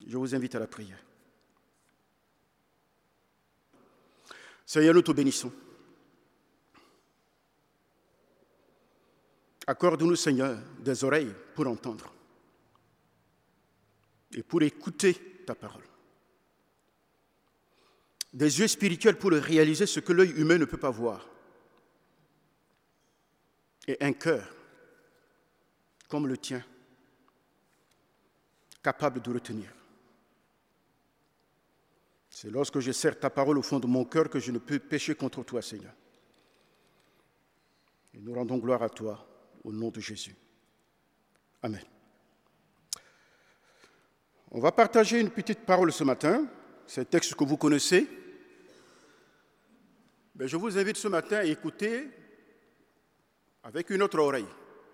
Je vous invite à la prière. Seigneur, nous te bénissons. Accorde-nous, Seigneur, des oreilles pour entendre et pour écouter ta parole. Des yeux spirituels pour réaliser ce que l'œil humain ne peut pas voir. Et un cœur comme le tien, capable de retenir. C'est lorsque je serre ta parole au fond de mon cœur que je ne peux pécher contre toi, Seigneur. Et nous rendons gloire à toi, au nom de Jésus. Amen. On va partager une petite parole ce matin. C'est un texte que vous connaissez. Mais je vous invite ce matin à écouter avec une autre oreille.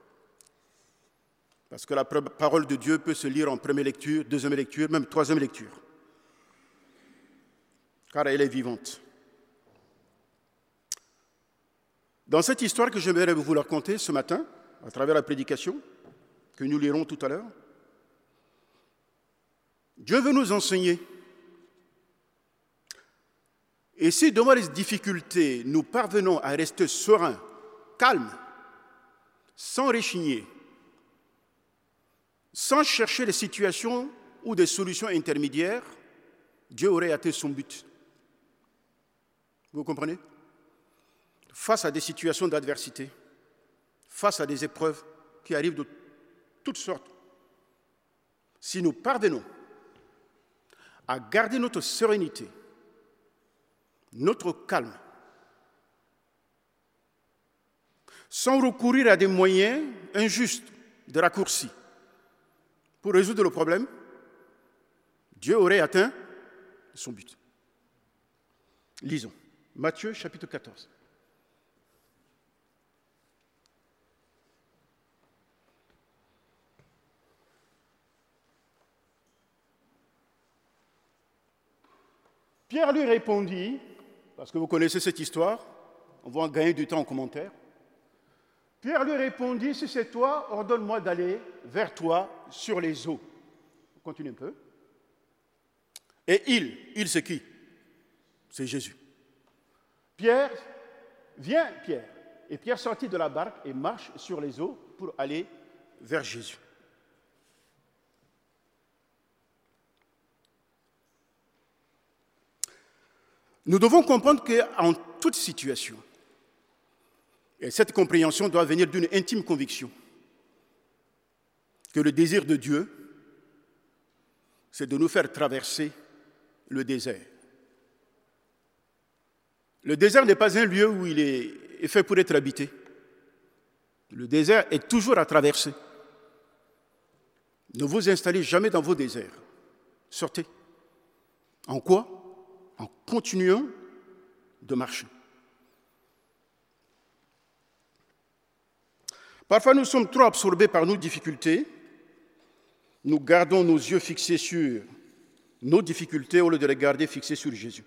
Parce que la parole de Dieu peut se lire en première lecture, deuxième lecture, même troisième lecture. Car elle est vivante. Dans cette histoire que j'aimerais vous raconter ce matin, à travers la prédication, que nous lirons tout à l'heure, Dieu veut nous enseigner. Et si devant les difficultés, nous parvenons à rester sereins, calmes, sans réchigner, sans chercher des situations ou des solutions intermédiaires, Dieu aurait atteint son but. Vous comprenez? Face à des situations d'adversité, face à des épreuves qui arrivent de toutes sortes, si nous parvenons à garder notre sérénité, notre calme, sans recourir à des moyens injustes de raccourci pour résoudre le problème, Dieu aurait atteint son but. Lisons. Matthieu, chapitre 14. Pierre lui répondit, parce que vous connaissez cette histoire, on va en gagner du temps en commentaire. Pierre lui répondit, si c'est toi, ordonne-moi d'aller vers toi sur les eaux. On continue un peu. Et il c'est qui? C'est Jésus. Pierre, viens Pierre. Et Pierre sortit de la barque et marche sur les eaux pour aller vers Jésus. Nous devons comprendre qu'en toute situation, et cette compréhension doit venir d'une intime conviction, que le désir de Dieu, c'est de nous faire traverser le désert. Le désert n'est pas un lieu où il est fait pour être habité. Le désert est toujours à traverser. Ne vous installez jamais dans vos déserts. Sortez. En quoi? En continuant de marcher. Parfois, nous sommes trop absorbés par nos difficultés. Nous gardons nos yeux fixés sur nos difficultés au lieu de les garder fixés sur Jésus.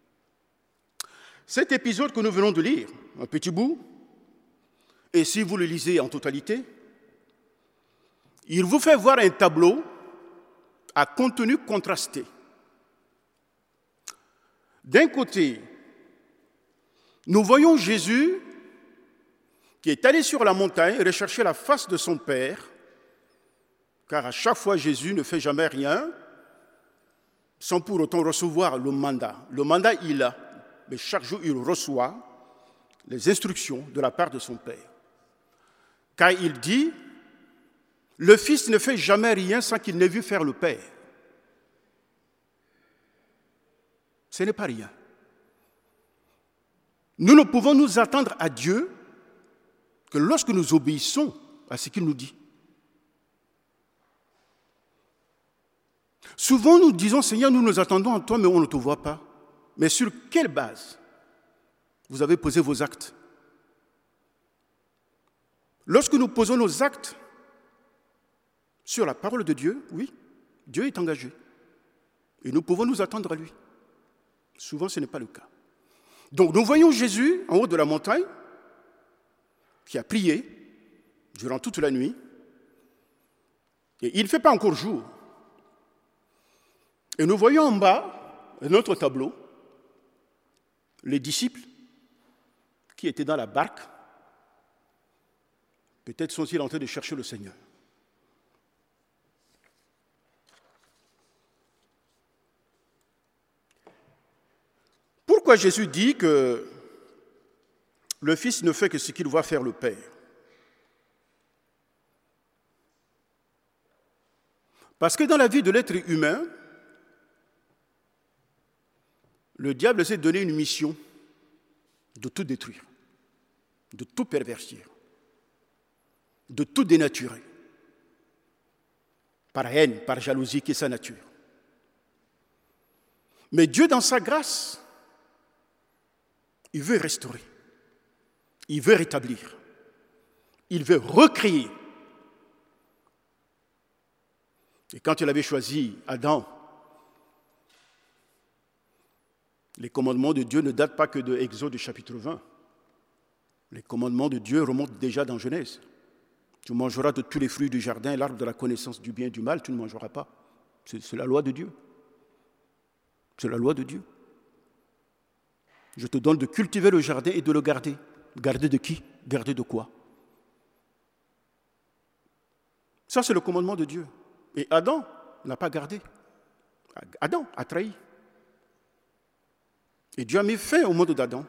Cet épisode que nous venons de lire, un petit bout, et si vous le lisez en totalité, il vous fait voir un tableau à contenu contrasté. D'un côté, nous voyons Jésus qui est allé sur la montagne rechercher la face de son Père, car à chaque fois Jésus ne fait jamais rien sans pour autant recevoir le mandat. Le mandat, il a, mais chaque jour, il reçoit les instructions de la part de son Père. Car il dit, le Fils ne fait jamais rien sans qu'il n'ait vu faire le Père. Ce n'est pas rien. Nous ne pouvons nous attendre à Dieu que lorsque nous obéissons à ce qu'il nous dit. Souvent, nous disons, Seigneur, nous nous attendons à toi, mais on ne te voit pas. Mais sur quelle base vous avez posé vos actes? Lorsque nous posons nos actes sur la parole de Dieu, oui, Dieu est engagé. Et nous pouvons nous attendre à lui. Souvent, ce n'est pas le cas. Donc, nous voyons Jésus en haut de la montagne, qui a prié durant toute la nuit. Et il ne fait pas encore jour. Et nous voyons en bas un autre tableau, les disciples qui étaient dans la barque, peut-être sont-ils en train de chercher le Seigneur. Pourquoi Jésus dit que le Fils ne fait que ce qu'il voit faire le Père? Parce que dans la vie de l'être humain, le diable s'est donné une mission de tout détruire, de tout pervertir, de tout dénaturer, par haine, par jalousie, qui est sa nature. Mais Dieu, dans sa grâce, il veut restaurer, il veut rétablir, il veut recréer. Et quand il avait choisi Adam, les commandements de Dieu ne datent pas que de Exode chapitre 20. Les commandements de Dieu remontent déjà dans Genèse. Tu mangeras de tous les fruits du jardin, l'arbre de la connaissance du bien et du mal, tu ne mangeras pas. C'est la loi de Dieu. C'est la loi de Dieu. Je te donne de cultiver le jardin et de le garder. Garder de qui? Garder de quoi? Ça, c'est le commandement de Dieu. Et Adam n'a pas gardé. Adam a trahi. Et Dieu a mis fin au monde d'Adam.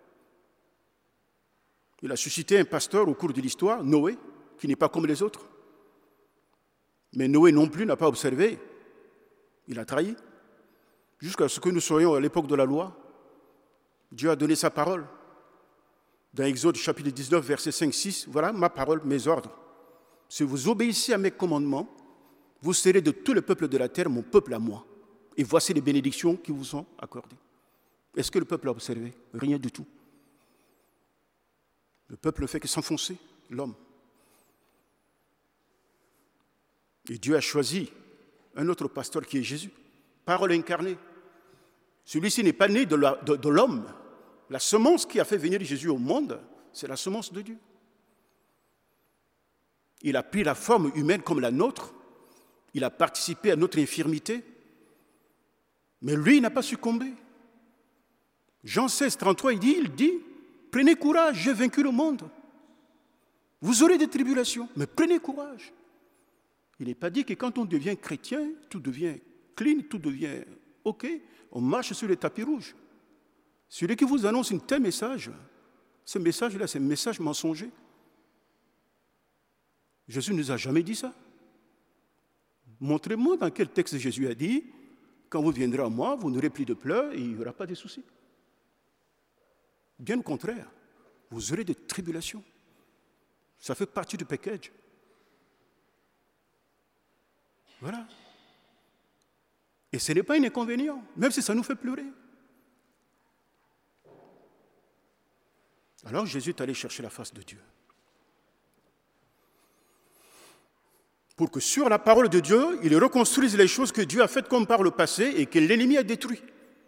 Il a suscité un pasteur au cours de l'histoire, Noé, qui n'est pas comme les autres. Mais Noé non plus n'a pas observé. Il a trahi. Jusqu'à ce que nous soyons à l'époque de la loi, Dieu a donné sa parole. Dans Exode chapitre 19, versets 5-6, voilà ma parole, mes ordres. Si vous obéissez à mes commandements, vous serez de tout le peuple de la terre mon peuple à moi. Et voici les bénédictions qui vous sont accordées. Est-ce que le peuple a observé? Rien du tout. Le peuple ne fait que s'enfoncer, l'homme. Et Dieu a choisi un autre pasteur qui est Jésus, parole incarnée. Celui-ci n'est pas né de l'homme. La semence qui a fait venir Jésus au monde, c'est la semence de Dieu. Il a pris la forme humaine comme la nôtre. Il a participé à notre infirmité. Mais lui, il n'a pas succombé. Jean 16, 33, il dit, prenez courage, j'ai vaincu le monde. Vous aurez des tribulations, mais prenez courage. Il n'est pas dit que quand on devient chrétien, tout devient clean, tout devient OK, on marche sur les tapis rouges. Celui qui vous annonce un tel message, ce message-là, c'est un message mensonger. Jésus ne nous a jamais dit ça. Montrez-moi dans quel texte Jésus a dit, quand vous viendrez à moi, vous n'aurez plus de pleurs et il n'y aura pas de soucis. Bien au contraire, vous aurez des tribulations. Ça fait partie du package. Voilà. Et ce n'est pas un inconvénient, même si ça nous fait pleurer. Alors Jésus est allé chercher la face de Dieu. Pour que sur la parole de Dieu, il reconstruise les choses que Dieu a faites comme par le passé et que l'ennemi a détruit.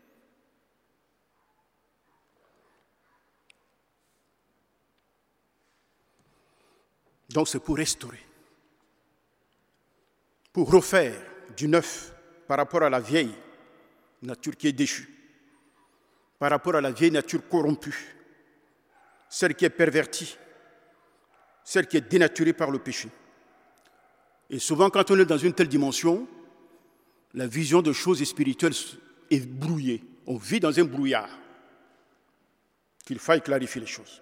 Donc c'est pour restaurer, pour refaire du neuf par rapport à la vieille nature qui est déchue, par rapport à la vieille nature corrompue, celle qui est pervertie, celle qui est dénaturée par le péché. Et souvent, quand on est dans une telle dimension, la vision de choses spirituelles est brouillée. On vit dans un brouillard. Qu'il faille clarifier les choses.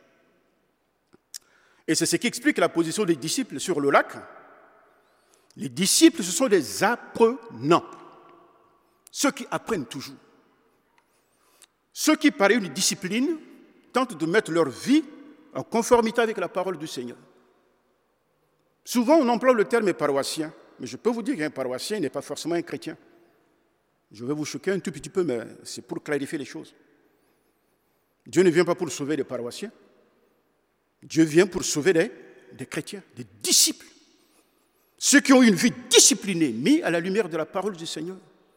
Et c'est ce qui explique la position des disciples sur le lac. Les disciples, ce sont des apprenants. Ceux qui apprennent toujours. Ceux qui, par une discipline, tentent de mettre leur vie en conformité avec la parole du Seigneur. Souvent, on emploie le terme paroissien, mais je peux vous dire qu'un paroissien n'est pas forcément un chrétien. Je vais vous choquer un tout petit peu, mais c'est pour clarifier les choses. Dieu ne vient pas pour sauver des paroissiens. Dieu vient pour sauver des chrétiens, des disciples. Ceux qui ont une vie disciplinée, mis à la lumière de la parole du Seigneur.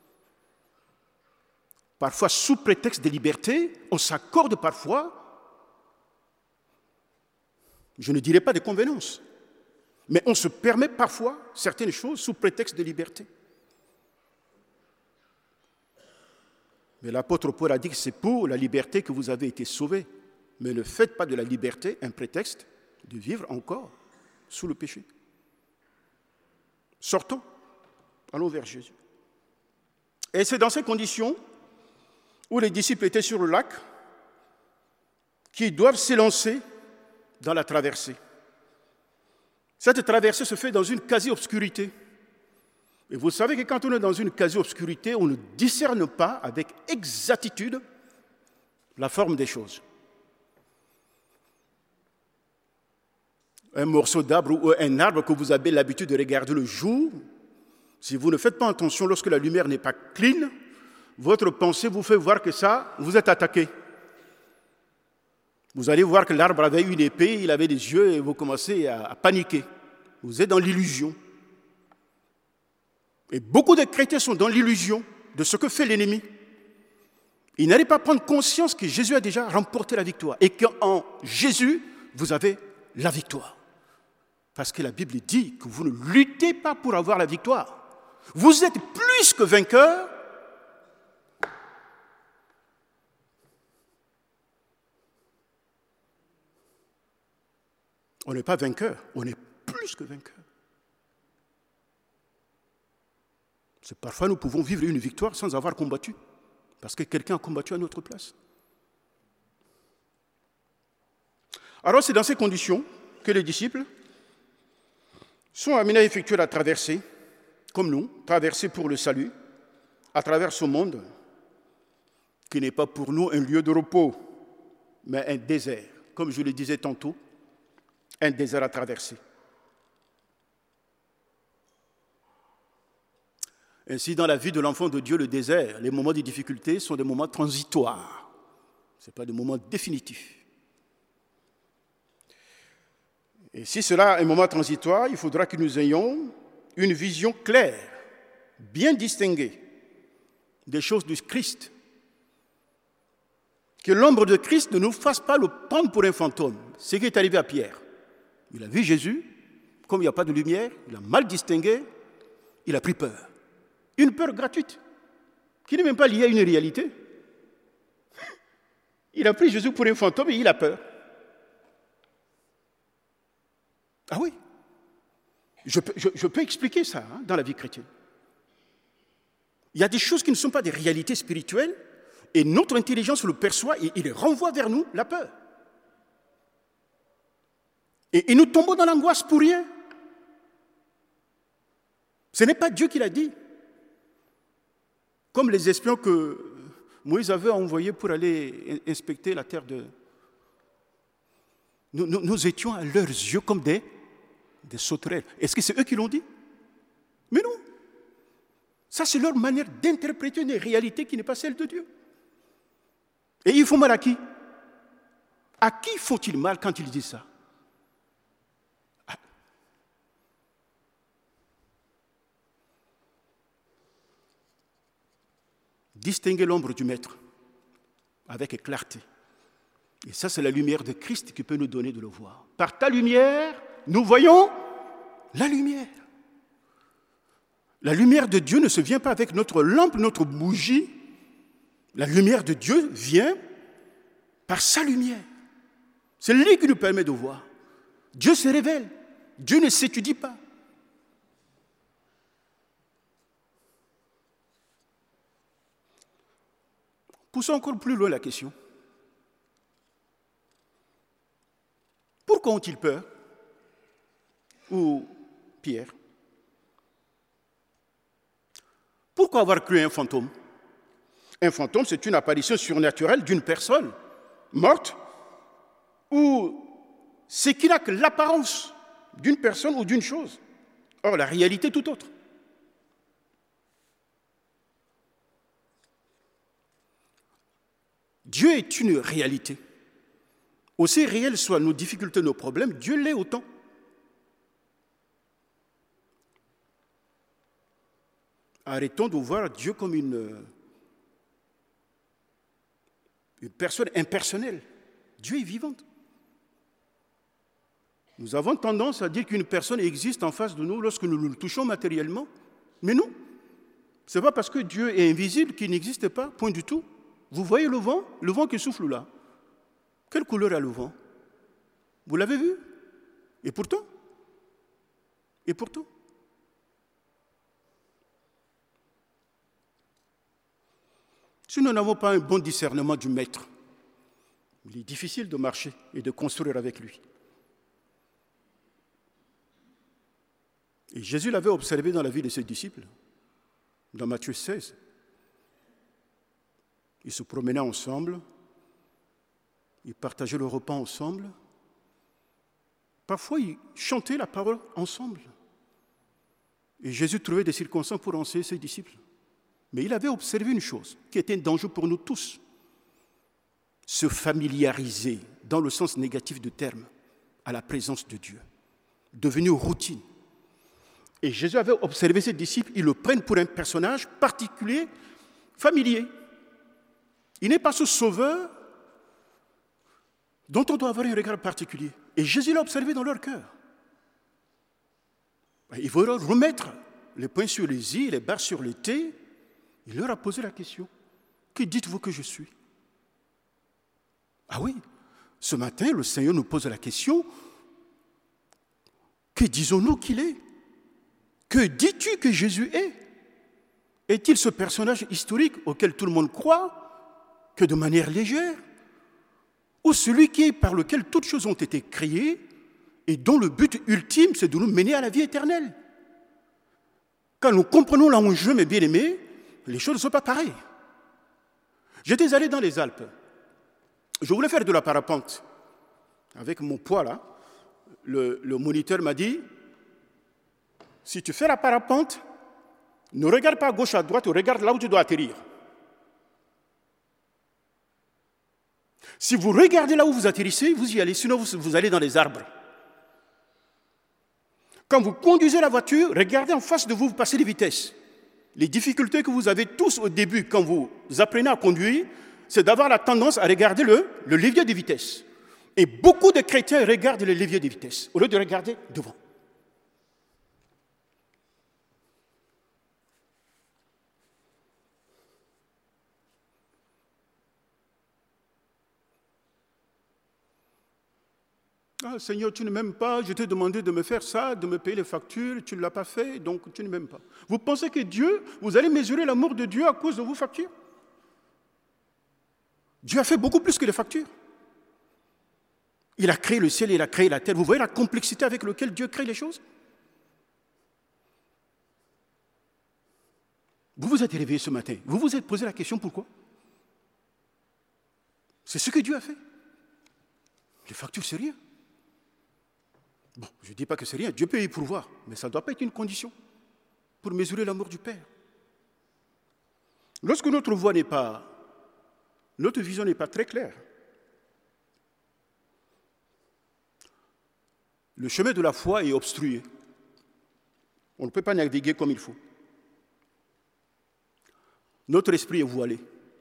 Parfois, sous prétexte de liberté, on s'accorde parfois, je ne dirais pas de convenance, mais on se permet parfois certaines choses sous prétexte de liberté. Mais l'apôtre Paul a dit que c'est pour la liberté que vous avez été sauvés. Mais ne faites pas de la liberté un prétexte de vivre encore sous le péché. Sortons, allons vers Jésus. Et c'est dans ces conditions où les disciples étaient sur le lac qu'ils doivent s'élancer dans la traversée. Cette traversée se fait dans une quasi-obscurité. Et vous savez que quand on est dans une quasi-obscurité, on ne discerne pas avec exactitude la forme des choses. Un morceau d'arbre ou un arbre que vous avez l'habitude de regarder le jour, si vous ne faites pas attention lorsque la lumière n'est pas clean, votre pensée vous fait voir que ça, vous êtes attaqué. Vous allez voir que l'arbre avait une épée, il avait des yeux et vous commencez à paniquer. Vous êtes dans l'illusion. Et beaucoup de chrétiens sont dans l'illusion de ce que fait l'ennemi. Ils n'arrivent pas à prendre conscience que Jésus a déjà remporté la victoire et qu'en Jésus, vous avez la victoire. Parce que la Bible dit que vous ne luttez pas pour avoir la victoire. Vous êtes plus que vainqueurs. On n'est pas vainqueur, on est plus que vainqueur. Parfois, nous pouvons vivre une victoire sans avoir combattu, parce que quelqu'un a combattu à notre place. Alors, c'est dans ces conditions que les disciples sont amenés à effectuer la traversée, comme nous, traversée pour le salut, à travers ce monde qui n'est pas pour nous un lieu de repos, mais un désert, comme je le disais tantôt, un désert à traverser. Ainsi, dans la vie de l'enfant de Dieu, le désert, les moments de difficulté sont des moments transitoires. Ce n'est pas des moments définitifs. Et si cela est un moment transitoire, il faudra que nous ayons une vision claire, bien distinguée des choses du Christ. Que l'ombre de Christ ne nous fasse pas le prendre pour un fantôme. Ce qui est arrivé à Pierre. Il a vu Jésus, comme il n'y a pas de lumière, il a mal distingué, il a pris peur. Une peur gratuite, qui n'est même pas liée à une réalité. Il a pris Jésus pour un fantôme et il a peur. Ah oui, je peux expliquer ça dans la vie chrétienne. Il y a des choses qui ne sont pas des réalités spirituelles et notre intelligence le perçoit et il renvoie vers nous la peur. Et nous tombons dans l'angoisse pour rien. Ce n'est pas Dieu qui l'a dit. Comme les espions que Moïse avait envoyés pour aller inspecter la terre de... Nous étions à leurs yeux comme des sauterelles. Est-ce que c'est eux qui l'ont dit? Mais non. Ça, c'est leur manière d'interpréter une réalité qui n'est pas celle de Dieu. Et ils font mal à qui? À qui font-ils mal quand ils disent ça? Distinguer l'ombre du maître avec clarté. Et ça, c'est la lumière de Christ qui peut nous donner de le voir. Par ta lumière, nous voyons la lumière. La lumière de Dieu ne se vient pas avec notre lampe, notre bougie. La lumière de Dieu vient par sa lumière. C'est lui qui nous permet de voir. Dieu se révèle. Dieu ne s'étudie pas. Poussons encore plus loin la question. Pourquoi ont-ils peur? Ou Pierre? Pourquoi avoir cru un fantôme? Un fantôme, c'est une apparition surnaturelle d'une personne morte ou ce qui n'a que l'apparence d'une personne ou d'une chose. Or, la réalité est tout autre. Dieu est une réalité. Aussi réelles soient nos difficultés, nos problèmes, Dieu l'est autant. Arrêtons de voir Dieu comme une personne impersonnelle. Dieu est vivante. Nous avons tendance à dire qu'une personne existe en face de nous lorsque nous le touchons matériellement. Mais non, ce n'est pas parce que Dieu est invisible qu'il n'existe pas, point du tout. Vous voyez le vent qui souffle là? Quelle couleur a le vent? Vous l'avez vu? Et pourtant, si nous n'avons pas un bon discernement du Maître, il est difficile de marcher et de construire avec lui. Et Jésus l'avait observé dans la vie de ses disciples, dans Matthieu 16. Ils se promenaient ensemble, ils partageaient le repas ensemble. Parfois, ils chantaient la parole ensemble. Et Jésus trouvait des circonstances pour enseigner ses disciples. Mais il avait observé une chose qui était un danger pour nous tous. Se familiariser, dans le sens négatif du terme, à la présence de Dieu. Devenu routine. Et Jésus avait observé ses disciples, ils le prennent pour un personnage particulier, familier. Il n'est pas ce sauveur dont on doit avoir un regard particulier. Et Jésus l'a observé dans leur cœur. Il veut leur remettre les points sur les i, les barres sur les t. Il leur a posé la question. Que dites-vous que je suis? Ah oui, ce matin, le Seigneur nous pose la question. Que disons-nous qu'il est? Que dis-tu que Jésus est? Est-il ce personnage historique auquel tout le monde croit, que de manière légère? Ou celui par lequel toutes choses ont été créées et dont le but ultime, c'est de nous mener à la vie éternelle? Quand nous comprenons l'enjeu, mes bien-aimés, les choses ne sont pas pareilles. J'étais allé dans les Alpes. Je voulais faire de la parapente. Avec mon poids là, le moniteur m'a dit, si tu fais la parapente, ne regarde pas à gauche, à droite, regarde là où tu dois atterrir. Si vous regardez là où vous atterrissez, vous y allez, sinon vous allez dans les arbres. Quand vous conduisez la voiture, regardez en face de vous, vous passez les vitesses. Les difficultés que vous avez tous au début, quand vous apprenez à conduire, c'est d'avoir la tendance à regarder le levier de vitesse. Et beaucoup de chrétiens regardent le levier de vitesse, au lieu de regarder devant. Ah, Seigneur, tu ne m'aimes pas, je t'ai demandé de me faire ça, de me payer les factures, tu ne l'as pas fait, donc tu ne m'aimes pas. Vous pensez que Dieu, vous allez mesurer l'amour de Dieu à cause de vos factures? Dieu a fait beaucoup plus que les factures. Il a créé le ciel, il a créé la terre. Vous voyez la complexité avec laquelle Dieu crée les choses? Vous vous êtes réveillé ce matin, vous vous êtes posé la question pourquoi? C'est ce que Dieu a fait. Les factures, c'est rien. Bon, je ne dis pas que c'est rien, Dieu peut y pourvoir, mais ça ne doit pas être une condition pour mesurer l'amour du Père. Lorsque notre vision n'est pas très claire, le chemin de la foi est obstrué. On ne peut pas naviguer comme il faut. Notre esprit est voilé.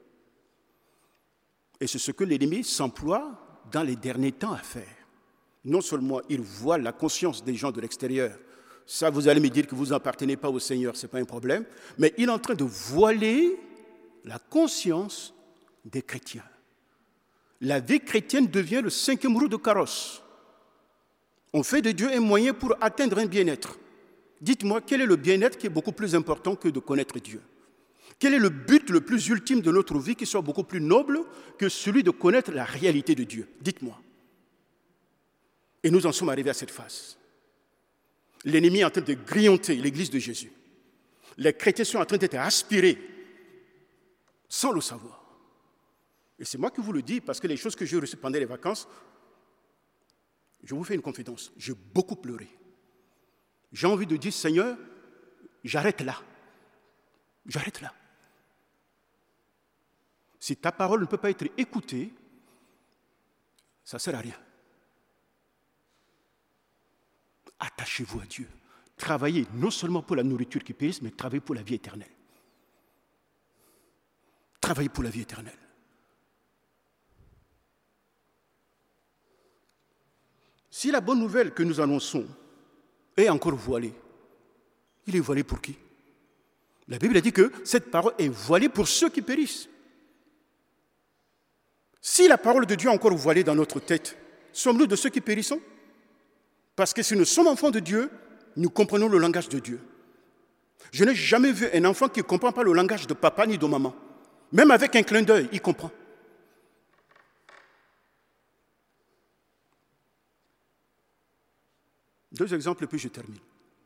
Et c'est ce que l'ennemi s'emploie dans les derniers temps à faire. Non seulement il voile la conscience des gens de l'extérieur, ça vous allez me dire que vous n'appartenez pas au Seigneur, ce n'est pas un problème, mais il est en train de voiler la conscience des chrétiens. La vie chrétienne devient le 5e roue de carrosse. On fait de Dieu un moyen pour atteindre un bien-être. Dites-moi, quel est le bien-être qui est beaucoup plus important que de connaître Dieu? Quel est le but le plus ultime de notre vie qui soit beaucoup plus noble que celui de connaître la réalité de Dieu? Dites-moi. Et nous en sommes arrivés à cette phase. L'ennemi est en train de grignoter l'Église de Jésus. Les chrétiens sont en train d'être aspirés sans le savoir. Et c'est moi qui vous le dis parce que les choses que j'ai reçues pendant les vacances, je vous fais une confidence, j'ai beaucoup pleuré. J'ai envie de dire, Seigneur, j'arrête là. J'arrête là. Si ta parole ne peut pas être écoutée, ça ne sert à rien. Attachez-vous à Dieu. Travaillez non seulement pour la nourriture qui périsse, mais travaillez pour la vie éternelle. Travaillez pour la vie éternelle. Si la bonne nouvelle que nous annonçons est encore voilée, il est voilé pour qui? La Bible a dit que cette parole est voilée pour ceux qui périssent. Si la parole de Dieu est encore voilée dans notre tête, sommes-nous de ceux qui périssons? Parce que si nous sommes enfants de Dieu, nous comprenons le langage de Dieu. Je n'ai jamais vu un enfant qui ne comprend pas le langage de papa ni de maman. Même avec un clin d'œil, il comprend. Deux exemples, puis je termine.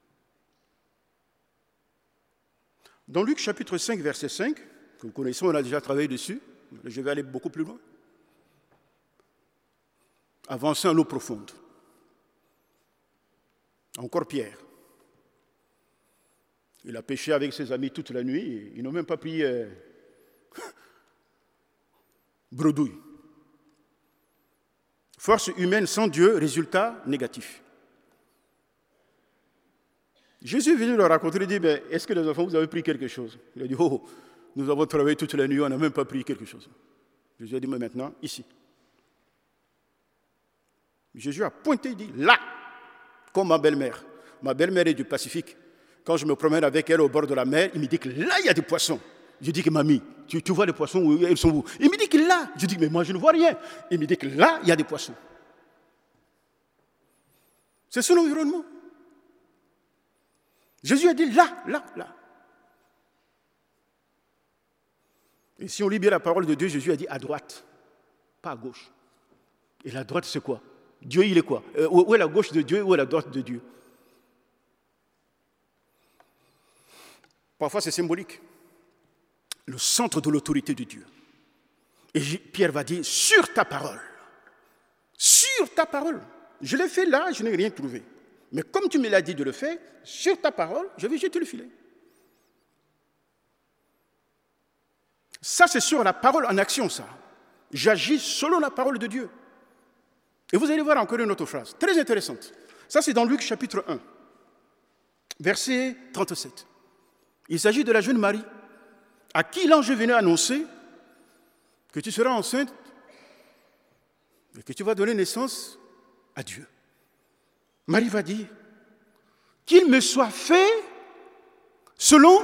Dans Luc chapitre 5, verset 5, que vous connaissez, on a déjà travaillé dessus, je vais aller beaucoup plus loin. Avancer en eau profonde. Encore Pierre. Il a pêché avec ses amis toute la nuit, et ils n'ont même pas pris bredouille. Force humaine sans Dieu, résultat négatif. Jésus est venu leur raconter, il dit, est-ce que les enfants, vous avez pris quelque chose? Il a dit, oh, nous avons travaillé toute la nuit, on n'a même pas pris quelque chose. Jésus a dit, mais maintenant, ici. Jésus a pointé, il dit, là, comme ma belle-mère. Ma belle-mère est du Pacifique. Quand je me promène avec elle au bord de la mer, il me dit que là, il y a des poissons. Je dis que mamie, tu vois les poissons, où ils sont où? Il me dit que là. Je dis, mais moi, je ne vois rien. Il me dit que là, il y a des poissons. C'est son environnement. Jésus a dit là, là, là. Et si on lit bien la parole de Dieu, Jésus a dit à droite, pas à gauche. Et la droite, c'est quoi? Dieu, il est quoi? Où est la gauche de Dieu, où est la droite de Dieu? Parfois, c'est symbolique. Le centre de l'autorité de Dieu. Et Pierre va dire, sur ta parole. Sur ta parole. Je l'ai fait là, je n'ai rien trouvé. Mais comme tu me l'as dit de le faire, sur ta parole, je vais jeter le filet. Ça, c'est sur la parole en action, ça. J'agis selon la parole de Dieu. Et vous allez voir encore une autre phrase, très intéressante. Ça, c'est dans Luc chapitre 1, verset 37. Il s'agit de la jeune Marie, à qui l'ange venait annoncer que tu seras enceinte et que tu vas donner naissance à Dieu. Marie va dire, qu'il me soit fait selon...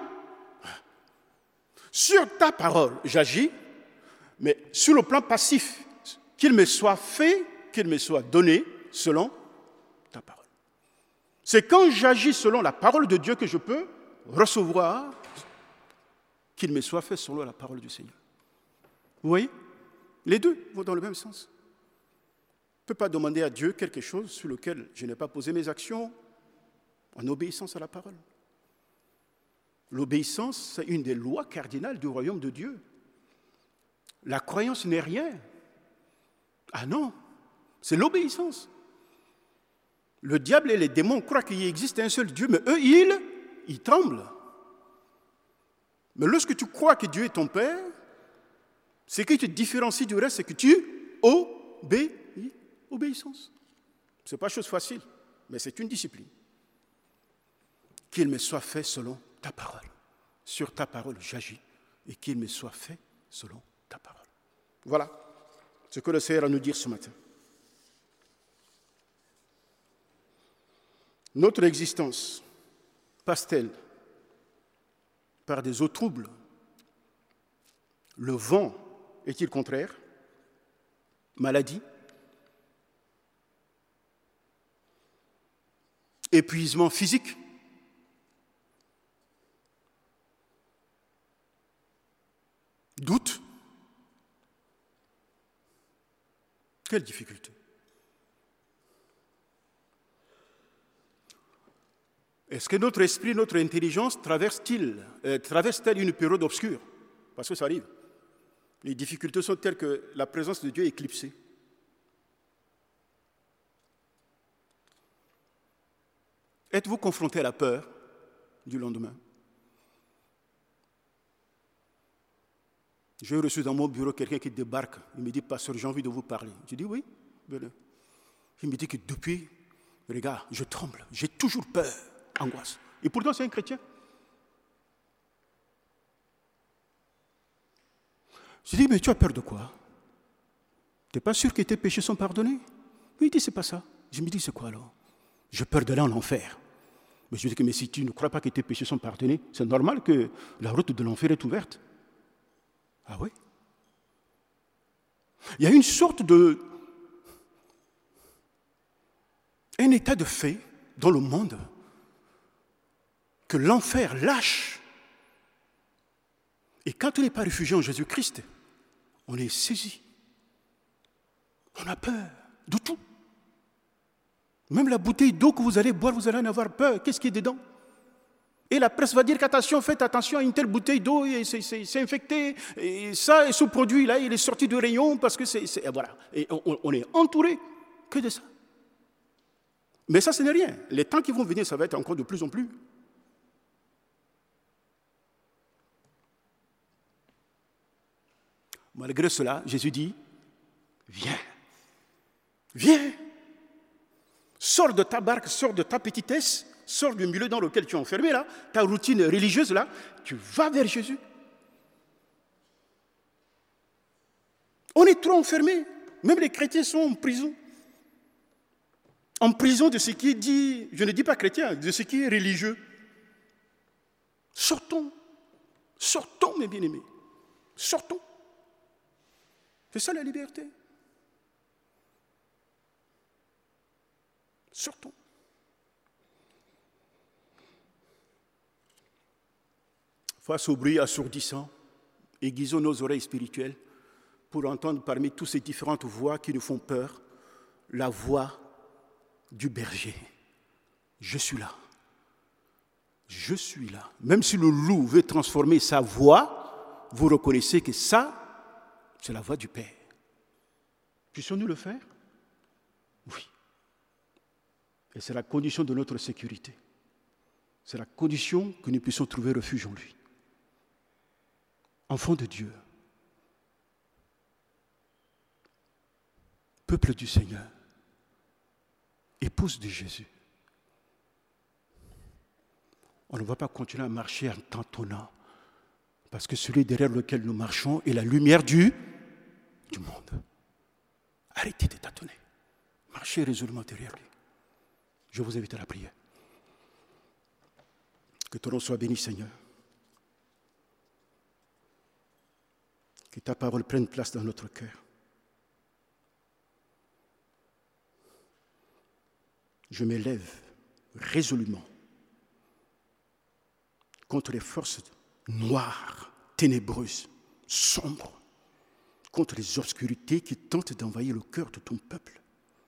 Sur ta parole, j'agis, mais sur le plan passif, qu'il me soit fait, qu'il me soit donné selon ta parole. C'est quand j'agis selon la parole de Dieu que je peux recevoir qu'il me soit fait selon la parole du Seigneur. Vous voyez? Les deux vont dans le même sens. Je ne peux pas demander à Dieu quelque chose sur lequel je n'ai pas posé mes actions en obéissance à la parole. L'obéissance, c'est une des lois cardinales du royaume de Dieu. La croyance n'est rien. Ah non, c'est l'obéissance. Le diable et les démons croient qu'il existe un seul Dieu, mais eux, ils tremblent. Mais lorsque tu crois que Dieu est ton Père, ce qui te différencie du reste, c'est que tu obéis. Obéissance. Ce n'est pas chose facile, mais c'est une discipline. Qu'il me soit fait selon ta parole. Sur ta parole, j'agis. Et qu'il me soit fait selon ta parole. Voilà ce que le Seigneur a à nous dire ce matin. Notre existence passe-t-elle par des eaux troubles? Le vent est-il contraire? Maladie? Épuisement physique? Doute? Quelle difficulté? Est-ce que notre esprit, notre intelligence traverse-t-elle une période obscure? Parce que ça arrive. Les difficultés sont telles que la présence de Dieu est éclipsée. Êtes-vous confronté à la peur du lendemain? J'ai reçu dans mon bureau quelqu'un qui débarque. Il me dit, pasteur, j'ai envie de vous parler. Je dis, oui. Il me dit que depuis, regarde, je tremble. J'ai toujours peur, angoisse. Et pourtant, c'est un chrétien. Je dis, mais tu as peur de quoi? Tu n'es pas sûr que tes péchés sont pardonnés? Il dit, c'est pas ça. Je me dis, c'est quoi alors? J'ai peur d'aller en enfer. Mais je dis que mais si tu ne crois pas que tes péchés sont pardonnés, c'est normal que la route de l'enfer est ouverte. Ah oui? Il y a une sorte un état de fait dans le monde que l'enfer lâche. Et quand on n'est pas réfugié en Jésus-Christ, on est saisi. On a peur de tout. Même la bouteille d'eau que vous allez boire, vous allez en avoir peur. Qu'est-ce qui est dedans? Et la presse va dire qu'attention, faites attention à une telle bouteille d'eau, c'est infecté. Et ça, et ce produit-là, il est sorti du rayon parce que voilà. Et on est entouré que de ça. Mais ça, ce n'est rien. Les temps qui vont venir, ça va être encore de plus en plus. Malgré cela, Jésus dit, viens, viens, sors de ta barque, sors de ta petitesse, sors du milieu dans lequel tu es enfermé, là, ta routine religieuse, là, tu vas vers Jésus. On est trop enfermés, même les chrétiens sont en prison de ce qui est dit, je ne dis pas chrétien, de ce qui est religieux. Sortons, sortons mes bien-aimés, sortons. C'est ça la liberté. Sortons. Face au bruit assourdissant, aiguisons nos oreilles spirituelles pour entendre parmi toutes ces différentes voix qui nous font peur, la voix du berger. Je suis là. Je suis là. Même si le loup veut transformer sa voix, vous reconnaissez que ça, c'est la voix du Père. Puissions-nous le faire? Oui. Et c'est la condition de notre sécurité. C'est la condition que nous puissions trouver refuge en lui. Enfants de Dieu, peuple du Seigneur, épouse de Jésus, on ne va pas continuer à marcher en tâtonnant, parce que celui derrière lequel nous marchons est la lumière du monde. Arrêtez de tâtonner. Marchez résolument derrière lui. Je vous invite à la prière. Que ton nom soit béni, Seigneur. Que ta parole prenne place dans notre cœur. Je m'élève résolument contre les forces noires, ténébreuses, sombres, contre les obscurités qui tentent d'envahir le cœur de ton peuple.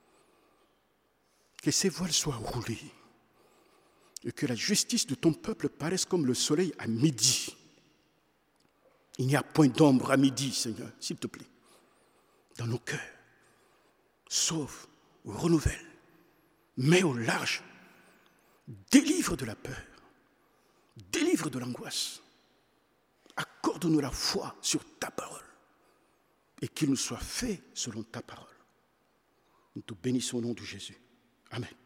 Que ces voiles soient roulés et que la justice de ton peuple paraisse comme le soleil à midi. Il n'y a point d'ombre à midi, Seigneur, s'il te plaît, dans nos cœurs. Sauve, renouvelle, mets au large, délivre de la peur, délivre de l'angoisse. Accorde-nous la foi sur ta parole et qu'il nous soit fait selon ta parole. Nous te bénissons au nom de Jésus. Amen.